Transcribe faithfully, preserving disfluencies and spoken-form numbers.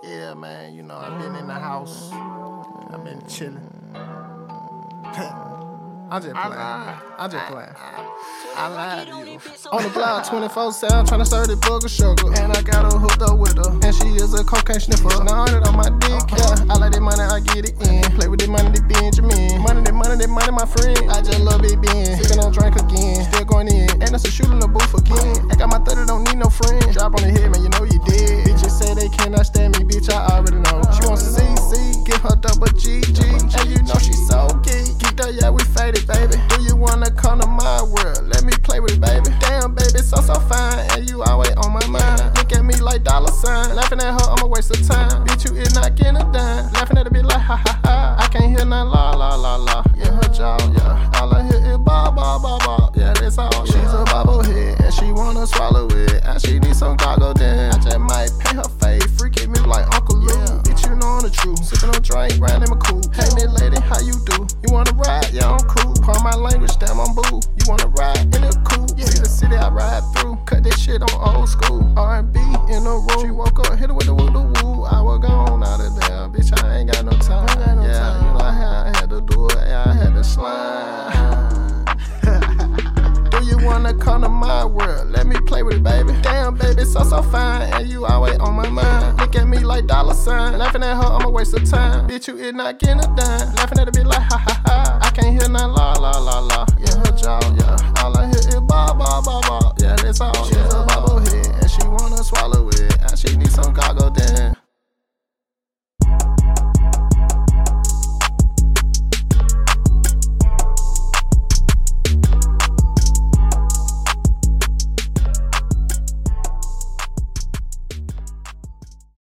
Yeah, man, you know, I've been in the house. I've been chilling. I'm just playing. I'm just playing. I lied to you. On the block twenty-four seven, tryna serve the booger sugar. And I got her hooked up with her. And she is a cocaine sniffer. Now on it on my dick, yeah. I like that money, I get it in. Play with that money, that Benjamin. Money, that money, that money, my friend. I just love it being. Sippin' on drink again. Still going in. And that's a shoot in the booth again. I got my thirty, don't need no friend. Drop on the head, man, you know you dead. Bitches say they cannot stand me, bitch, I already know. She wants C C, give her double G G. And you know she so geek. Geeked up, yeah, we faded, baby. Do you wanna come to my world? Let me play with it, baby. Damn, baby, so, so fine. And you always on my mind. Look at me like dollar sign. Laughing at her, I'm a waste of time. Bitch, you is not getting a dime. Laughing at the bitch like ha ha ha. I can't hear none la la la la. Yeah, her jaw, yeah. All I hear is ba ba ba ba. Yeah, that's all. She's a bobblehead and she wanna swallow it. And she need some goggle then. I just might paint her face, freaking me like Uncle Lou. Yeah. Bitch, you know I'm the truth. Sippin' on drink, round in my coupe. Hey, that lady, how you do? You wanna ride? Yeah, I'm cool. Call my language, damn, I'm boo. You wanna ride in the coupe? Yeah. See the city I ride through. Cut that shit on old school. R and B in the room. She woke up, hit her with the woo the woo. I was gone out of there, bitch. I ain't got no time. Got no yeah, time. You know how I had to do it. Yeah, I had to slide. Do you wanna come to my world? Let me play with it, baby. Damn, baby, so so fine, and you always on my mind. Look at me like dollar sign. Laughing at her, I'm a waste of time. Bitch, you is not getting a dime. Laughing at the bitch like ha ha ha. I can't hear none la la la la. Yeah, her jaw, yeah. All I hear is ba ba ba ba. Yeah, that's all. She's a bobblehead and she wanna swallow it, and she need some goggle then.